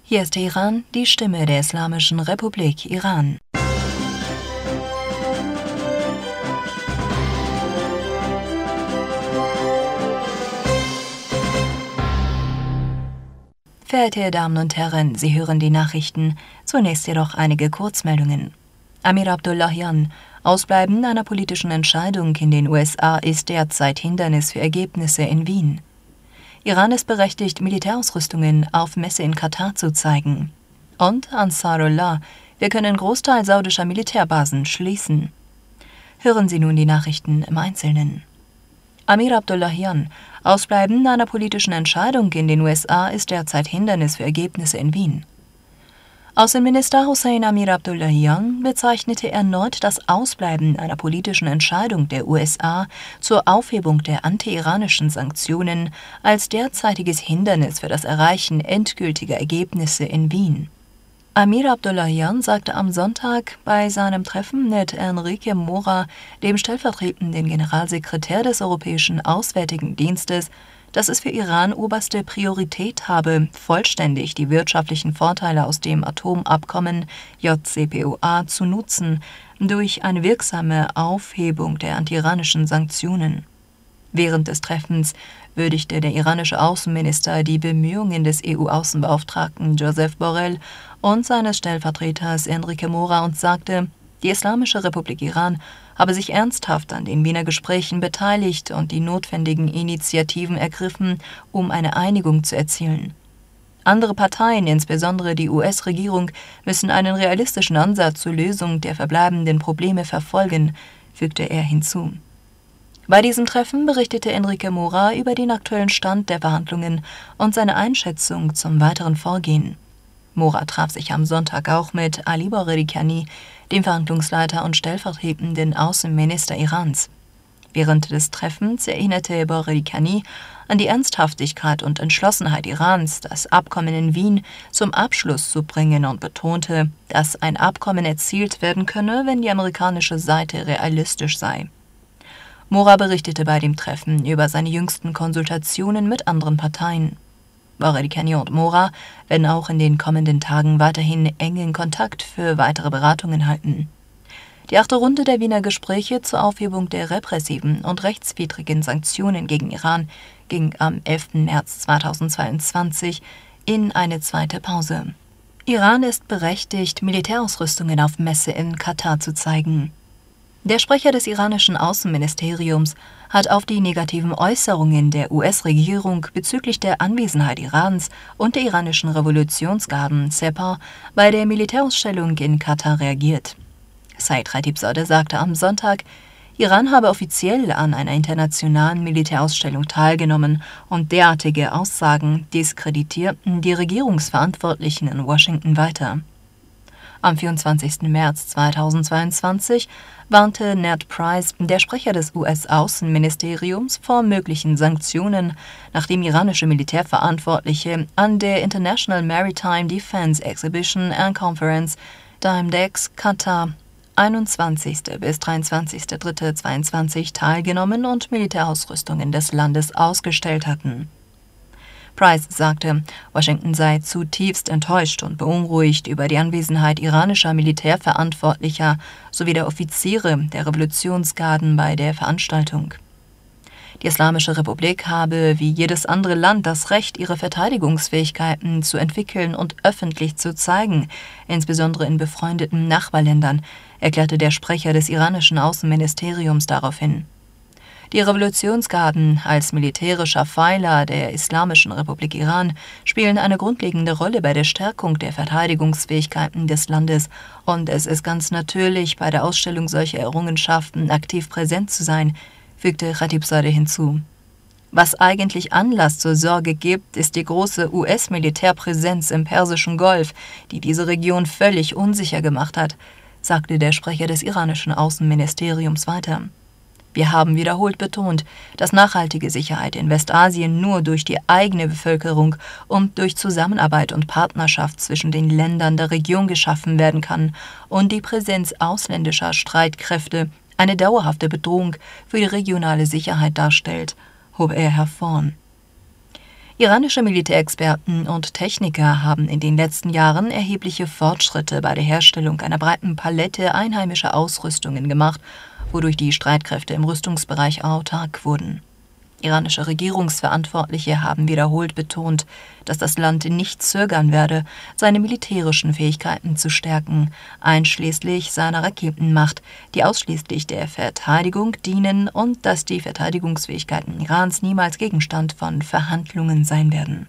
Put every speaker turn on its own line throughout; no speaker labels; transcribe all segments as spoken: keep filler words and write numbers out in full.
Hier ist Teheran, die Stimme der Islamischen Republik Iran. Verehrte Damen und Herren, Sie hören die Nachrichten. Zunächst jedoch einige Kurzmeldungen. Amir Abdullahian: Ausbleiben einer politischen Entscheidung in den U S A ist derzeit Hindernis für Ergebnisse in Wien. Iran ist berechtigt, Militärausrüstungen auf Messe in Katar zu zeigen. Und Ansarullah: Wir können Großteil saudischer Militärbasen schließen. Hören Sie nun die Nachrichten im Einzelnen. Amir Abdullahian: Ausbleiben einer politischen Entscheidung in den U S A ist derzeit Hindernis für Ergebnisse in Wien. Außenminister Hossein Amir Abdullahian bezeichnete erneut das Ausbleiben einer politischen Entscheidung der U S A zur Aufhebung der anti-iranischen Sanktionen als derzeitiges Hindernis für das Erreichen endgültiger Ergebnisse in Wien. Amir Abdullahian sagte am Sonntag bei seinem Treffen mit Enrique Mora, dem stellvertretenden Generalsekretär des Europäischen Auswärtigen Dienstes, dass es für Iran oberste Priorität habe, vollständig die wirtschaftlichen Vorteile aus dem Atomabkommen J C P O A zu nutzen, durch eine wirksame Aufhebung der anti-iranischen Sanktionen. Während des Treffens würdigte der iranische Außenminister die Bemühungen des E U-Außenbeauftragten Josep Borrell und seines Stellvertreters Enrique Mora und sagte, die Islamische Republik Iran habe sich ernsthaft an den Wiener Gesprächen beteiligt und die notwendigen Initiativen ergriffen, um eine Einigung zu erzielen. Andere Parteien, insbesondere die U S-Regierung, müssen einen realistischen Ansatz zur Lösung der verbleibenden Probleme verfolgen, fügte er hinzu. Bei diesem Treffen berichtete Enrique Mora über den aktuellen Stand der Verhandlungen und seine Einschätzung zum weiteren Vorgehen. Mora traf sich am Sonntag auch mit Ali Bagheriani, dem Verhandlungsleiter und stellvertretenden Außenminister Irans. Während des Treffens erinnerte Bagheriani an die Ernsthaftigkeit und Entschlossenheit Irans, das Abkommen in Wien zum Abschluss zu bringen und betonte, dass ein Abkommen erzielt werden könne, wenn die amerikanische Seite realistisch sei. Mora berichtete bei dem Treffen über seine jüngsten Konsultationen mit anderen Parteien. Bagheriani und Mora werden auch in den kommenden Tagen weiterhin engen Kontakt für weitere Beratungen halten. Die achte Runde der Wiener Gespräche zur Aufhebung der repressiven und rechtswidrigen Sanktionen gegen Iran ging am elften März zweitausendzweiundzwanzig in eine zweite Pause. Iran ist berechtigt, Militärausrüstungen auf Messe in Katar zu zeigen. Der Sprecher des iranischen Außenministeriums hat auf die negativen Äußerungen der U S-Regierung bezüglich der Anwesenheit Irans und der iranischen Revolutionsgarden Sepah bei der Militärausstellung in Katar reagiert. Said Khatibzadeh sagte am Sonntag, Iran habe offiziell an einer internationalen Militärausstellung teilgenommen und derartige Aussagen diskreditierten die Regierungsverantwortlichen in Washington weiter. Am vierundzwanzigsten März zweitausendzweiundzwanzig warnte Ned Price, der Sprecher des U S-Außenministeriums, vor möglichen Sanktionen, nachdem iranische Militärverantwortliche an der International Maritime Defense Exhibition and Conference D I M D E X Katar einundzwanzigsten bis dreiundzwanzigsten dritten zweiundzwanzig teilgenommen und Militärausrüstungen des Landes ausgestellt hatten. Price sagte, Washington sei zutiefst enttäuscht und beunruhigt über die Anwesenheit iranischer Militärverantwortlicher sowie der Offiziere der Revolutionsgarden bei der Veranstaltung. Die Islamische Republik habe wie jedes andere Land das Recht, ihre Verteidigungsfähigkeiten zu entwickeln und öffentlich zu zeigen, insbesondere in befreundeten Nachbarländern, erklärte der Sprecher des iranischen Außenministeriums daraufhin. Die Revolutionsgarden als militärischer Pfeiler der Islamischen Republik Iran spielen eine grundlegende Rolle bei der Stärkung der Verteidigungsfähigkeiten des Landes und es ist ganz natürlich, bei der Ausstellung solcher Errungenschaften aktiv präsent zu sein, fügte Khatibzadeh hinzu. Was eigentlich Anlass zur Sorge gibt, ist die große U S-Militärpräsenz im Persischen Golf, die diese Region völlig unsicher gemacht hat, sagte der Sprecher des iranischen Außenministeriums weiter. Wir haben wiederholt betont, dass nachhaltige Sicherheit in Westasien nur durch die eigene Bevölkerung und durch Zusammenarbeit und Partnerschaft zwischen den Ländern der Region geschaffen werden kann und die Präsenz ausländischer Streitkräfte eine dauerhafte Bedrohung für die regionale Sicherheit darstellt, hob er hervor. Iranische Militärexperten und Techniker haben in den letzten Jahren erhebliche Fortschritte bei der Herstellung einer breiten Palette einheimischer Ausrüstungen gemacht, wodurch die Streitkräfte im Rüstungsbereich autark wurden. Iranische Regierungsverantwortliche haben wiederholt betont, dass das Land nicht zögern werde, seine militärischen Fähigkeiten zu stärken, einschließlich seiner Raketenmacht, die ausschließlich der Verteidigung dienen, und dass die Verteidigungsfähigkeiten Irans niemals Gegenstand von Verhandlungen sein werden.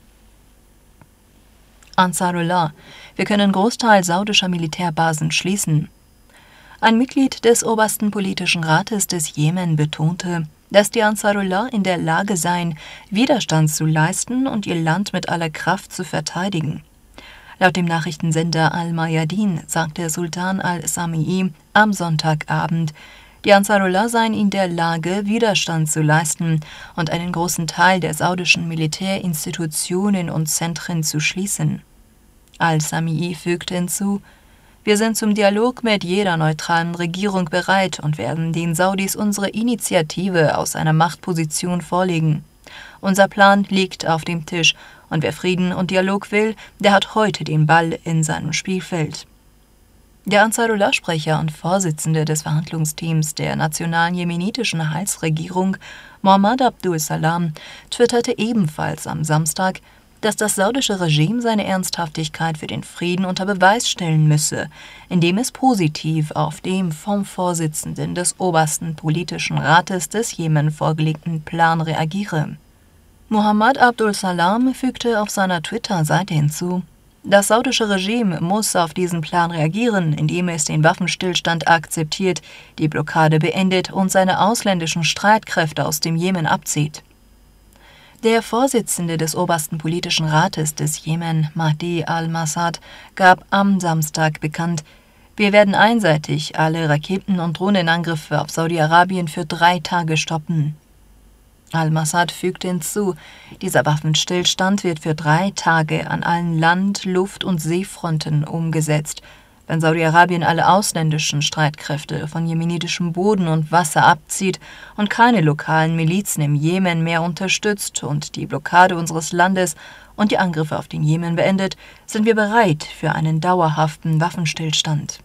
Ansarullah: Wir können Großteil saudischer Militärbasen schließen. Ein Mitglied des obersten politischen Rates des Jemen betonte, dass die Ansarullah in der Lage seien, Widerstand zu leisten und ihr Land mit aller Kraft zu verteidigen. Laut dem Nachrichtensender Al-Mayadin sagte Sultan al-Samii am Sonntagabend, die Ansarullah seien in der Lage, Widerstand zu leisten und einen großen Teil der saudischen Militärinstitutionen und Zentren zu schließen. Al-Samii fügte hinzu: Wir sind zum Dialog mit jeder neutralen Regierung bereit und werden den Saudis unsere Initiative aus einer Machtposition vorlegen. Unser Plan liegt auf dem Tisch, und wer Frieden und Dialog will, der hat heute den Ball in seinem Spielfeld. Der Ansarullah-Sprecher und Vorsitzende des Verhandlungsteams der nationalen jemenitischen Heilsregierung, Mohammed Abdul Salam, twitterte ebenfalls am Samstag, dass das saudische Regime seine Ernsthaftigkeit für den Frieden unter Beweis stellen müsse, indem es positiv auf dem vom Vorsitzenden des obersten politischen Rates des Jemen vorgelegten Plan reagiere. Mohammed Abdul Salam fügte auf seiner Twitter-Seite hinzu: Das saudische Regime muss auf diesen Plan reagieren, indem es den Waffenstillstand akzeptiert, die Blockade beendet und seine ausländischen Streitkräfte aus dem Jemen abzieht. Der Vorsitzende des obersten politischen Rates des Jemen, Mahdi al-Masad, gab am Samstag bekannt, wir werden einseitig alle Raketen- und Drohnenangriffe auf Saudi-Arabien für drei Tage stoppen. Al-Masad fügte hinzu, dieser Waffenstillstand wird für drei Tage an allen Land-, Luft- und Seefronten umgesetzt, wenn Saudi-Arabien alle ausländischen Streitkräfte von jemenitischem Boden und Wasser abzieht und keine lokalen Milizen im Jemen mehr unterstützt und die Blockade unseres Landes und die Angriffe auf den Jemen beendet, sind wir bereit für einen dauerhaften Waffenstillstand.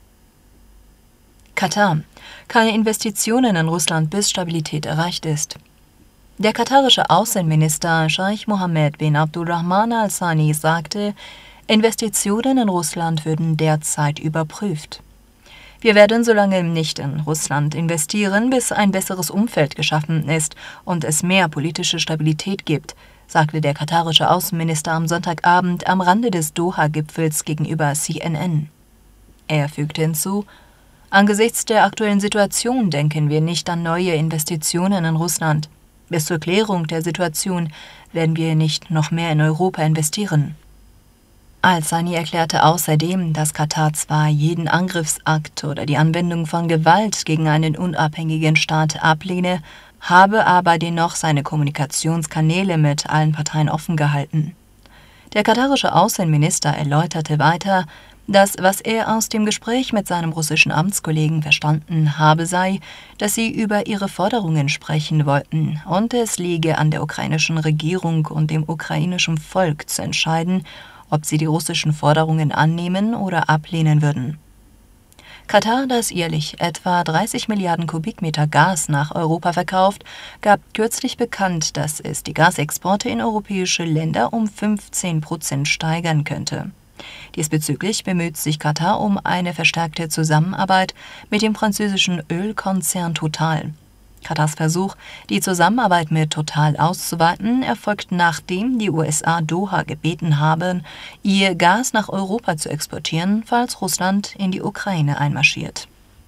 Katar: Keine Investitionen in Russland, bis Stabilität erreicht ist. Der katarische Außenminister Scheich Mohammed bin Abdulrahman Al Thani sagte, Investitionen in Russland würden derzeit überprüft. Wir werden so lange nicht in Russland investieren, bis ein besseres Umfeld geschaffen ist und es mehr politische Stabilität gibt, sagte der katarische Außenminister am Sonntagabend am Rande des Doha-Gipfels gegenüber C N N. Er fügte hinzu, angesichts der aktuellen Situation denken wir nicht an neue Investitionen in Russland. Bis zur Klärung der Situation werden wir nicht noch mehr in Europa investieren. Al-Thani erklärte außerdem, dass Katar zwar jeden Angriffsakt oder die Anwendung von Gewalt gegen einen unabhängigen Staat ablehne, habe aber dennoch seine Kommunikationskanäle mit allen Parteien offen gehalten. Der katarische Außenminister erläuterte weiter, dass, was er aus dem Gespräch mit seinem russischen Amtskollegen verstanden habe, sei, dass sie über ihre Forderungen sprechen wollten und es liege an der ukrainischen Regierung und dem ukrainischen Volk zu entscheiden, ob sie die russischen Forderungen annehmen oder ablehnen würden. Katar, das jährlich etwa dreißig Milliarden Kubikmeter Gas nach Europa verkauft, gab kürzlich bekannt, dass es die Gasexporte in europäische Länder um fünfzehn Prozent steigern könnte. Diesbezüglich bemüht sich Katar um eine verstärkte Zusammenarbeit mit dem französischen Ölkonzern Total. Katars Versuch, die Zusammenarbeit mit Total auszuweiten, erfolgt, nachdem die U S A Doha gebeten haben, ihr Gas nach Europa zu exportieren, falls Russland in die Ukraine einmarschiert.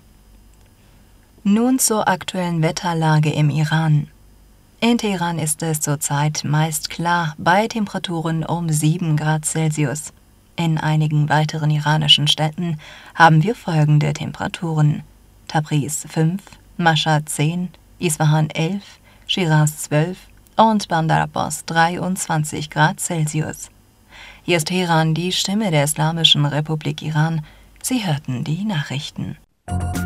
Nun zur aktuellen Wetterlage im Iran. In Teheran ist es zurzeit meist klar bei Temperaturen um sieben Grad Celsius. In einigen weiteren iranischen Städten haben wir folgende Temperaturen: Tabriz fünf, Mashhad zehn, Isfahan elf, Schiraz zwölf und Bandar Abbas dreiundzwanzig Grad Celsius. Hier ist Teheran, die Stimme der Islamischen Republik Iran. Sie hörten die Nachrichten.